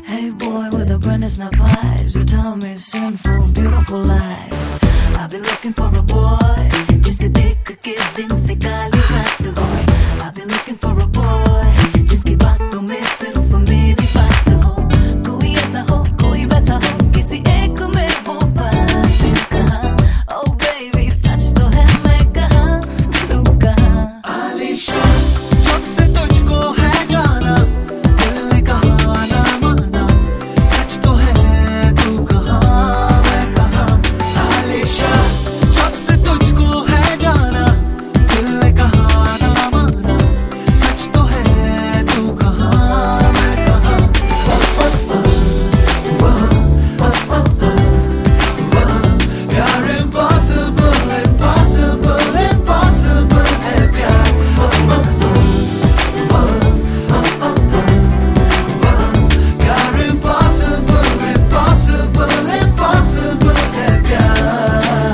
Hey boy with the brightness snap eyes, you tell me sinful, beautiful lies. I've been looking for a boy, जिसे देख के दिन से काली रात हो. I've been looking for a boy, जिसकी बातों में सिर्फ मेरी बात हो. कोई ऐसा हो, कोई वैसा हो, किसी एक में हो बात कहाँ. Oh baby सच तो है मैं कहाँ, तू कहाँ. आलिशान जब से तुझको है जाना, दिल ने कहा ना माना. सच तो है तू कहाँ मैं कहाँ. आलिशान जब से तुझको है जाना, दिल ने कहा ना माना. सच तो है तू कहाँ मैं कहाँ. प्यार impossible, impossible, impossible है प्यार. प्यार impossible, impossible, impossible है प्यार.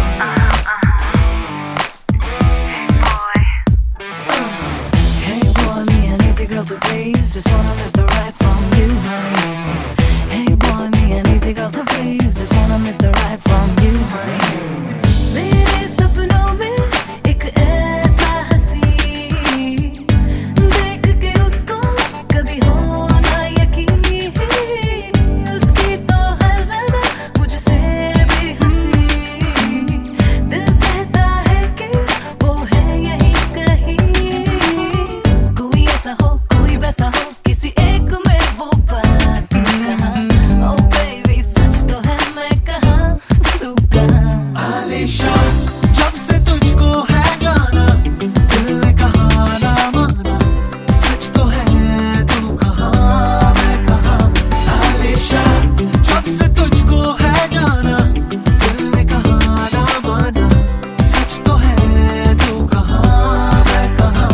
Hey boy, me an easy girl to please, just wanna miss the right from you, honey. Hey boy, me an easy girl to please, just wanna miss the right from you, honey. मेरे सपनों में एक ऐसा हंसी, देख के उसको कभी हो ना यकीन. उसकी तो हर अदा मुझसे भी हंसी. दिल कहता है कि वो है यहीं कहीं. कोई ऐसा हो, कोई वैसा हो, किसी एक में वो बात कहाँ. Oh baby सच तो है मैं कहाँ, तू कहाँ. आलिशान जब से तुझको है जाना, दिल ने कहा ना माना. सच तो है तू कहाँ मैं कहाँ. आलिशान जब से तुझको है जाना, दिल ने कहा ना माना. सच तो है तू कहाँ मैं कहाँ.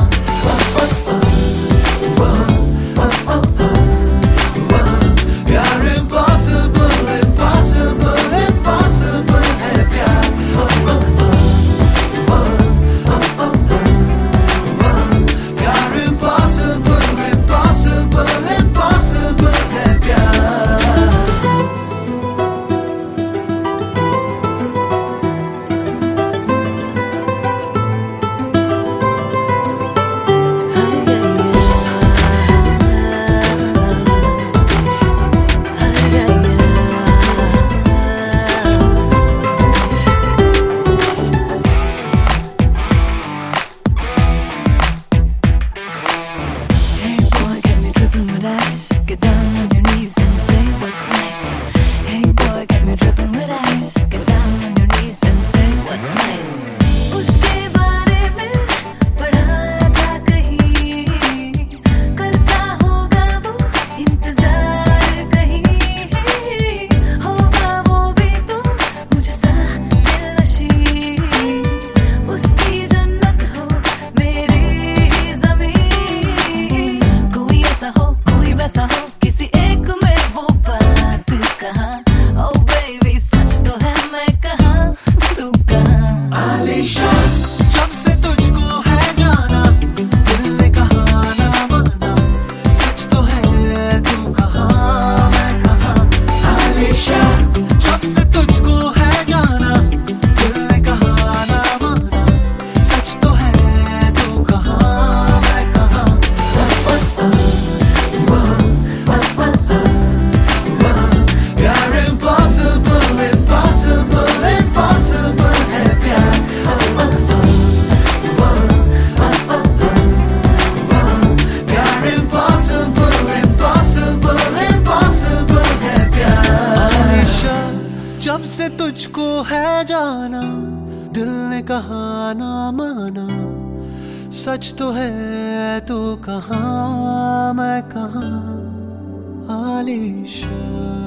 प्यार impossible, impossible, impossible है प्यार. प्यार impossible, impossible, impossible है प्यार. Hey boy, get me dripping with ice. Get down on your knees and say what's nice. Hey boy, get me dripping with ice. Get down on your knees and say what's nice. उसके बारे में पढ़ा था कहीं, करता होगा वो इंतजार कहीं. होगा वो भी तो मुझसा दिलनशी. उसकी जन्नत हो मेरी ही ज़मीं. कोई ऐसा हो, कोई वैसा हो, किसी एक में वो बात कहाँ. Oh baby सच तो है मैं कहाँ, तू कहाँ. आलिशान जब से तुझको है जाना, दिल ने कहा ना माना. सच तो है तू कहाँ मैं कहाँ. आलिशान जब से तुझको है जाना, दिल ने कहा ना माना. सच तो है तू कहाँ मैं कहाँ. प्यार impossible, impossible, impossible है प्यार. प्यार impossible, impossible, impossible है प्यार. आलिशान जब से तुझको है जाना, दिल ने कहा ना माना. सच तो है तू कहाँ मैं कहाँ. आलिशान.